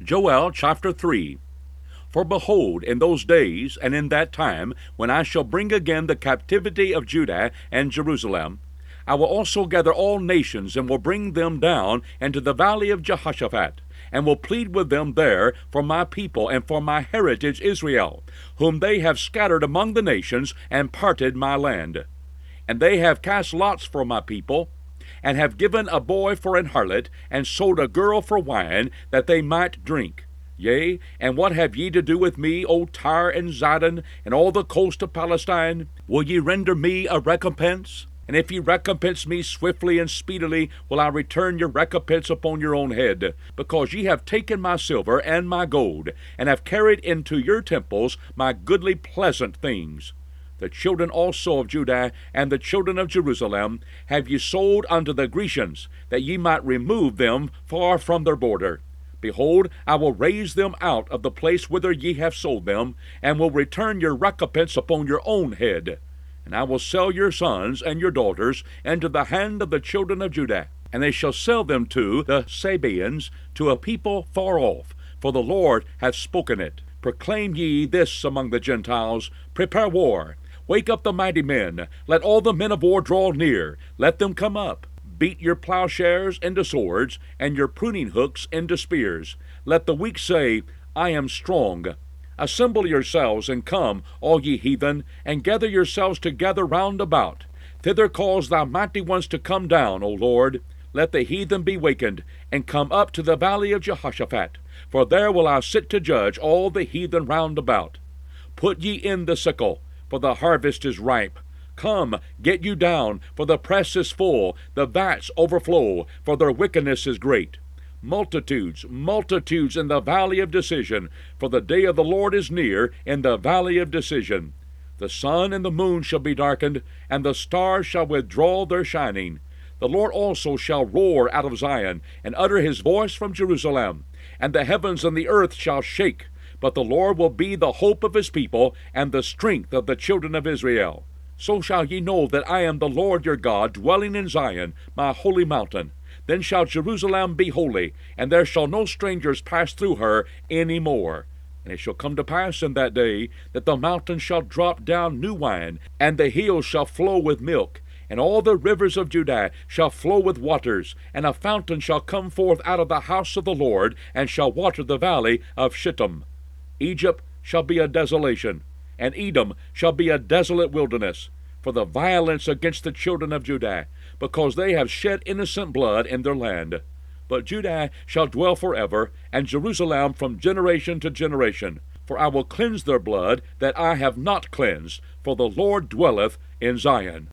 Joel chapter 3. For behold, in those days and in that time, when I shall bring again the captivity of Judah and Jerusalem, I will also gather all nations, and will bring them down into the valley of Jehoshaphat, and will plead with them there for my people and for my heritage Israel, whom they have scattered among the nations, and parted my land. And they have cast lots for my people, and have given a boy for an harlot, and sold a girl for wine, that they might drink. Yea, and what have ye to do with me, O Tyre and Zidon, and all the coast of Palestine? Will ye render me a recompense? And if ye recompense me swiftly and speedily, will I return your recompense upon your own head, because ye have taken my silver and my gold, and have carried into your temples my goodly pleasant things. The children also of Judah and the children of Jerusalem have ye sold unto the Grecians, that ye might remove them far from their border. Behold, I will raise them out of the place whither ye have sold them, and will return your recompense upon your own head. And I will sell your sons and your daughters into the hand of the children of Judah, and they shall sell them to the Sabaeans, to a people far off, for the Lord hath spoken it. Proclaim ye this among the Gentiles, prepare war. Wake up the mighty men, let all the men of war draw near, let them come up. Beat your plowshares into swords, and your pruning hooks into spears. Let the weak say, I am strong. Assemble yourselves, and come, all ye heathen, and gather yourselves together round about. Thither cause thy mighty ones to come down, O Lord. Let the heathen be wakened, and come up to the valley of Jehoshaphat. For there will I sit to judge all the heathen round about. Put ye in the sickle, for the harvest is ripe. Come, get you down, for the press is full, the vats overflow, for their wickedness is great. Multitudes, multitudes in the valley of decision, for the day of the Lord is near in the valley of decision. The sun and the moon shall be darkened, and the stars shall withdraw their shining. The Lord also shall roar out of Zion, and utter his voice from Jerusalem. And the heavens and the earth shall shake, but the Lord will be the hope of his people, and the strength of the children of Israel. So shall ye know that I am the Lord your God, dwelling in Zion, my holy mountain. Then shall Jerusalem be holy, and there shall no strangers pass through her any more. And it shall come to pass in that day, that the mountains shall drop down new wine, and the hills shall flow with milk, and all the rivers of Judah shall flow with waters, and a fountain shall come forth out of the house of the Lord, and shall water the valley of Shittim. Egypt shall be a desolation, and Edom shall be a desolate wilderness, for the violence against the children of Judah, because they have shed innocent blood in their land. But Judah shall dwell forever, and Jerusalem from generation to generation. For I will cleanse their blood that I have not cleansed, for the Lord dwelleth in Zion.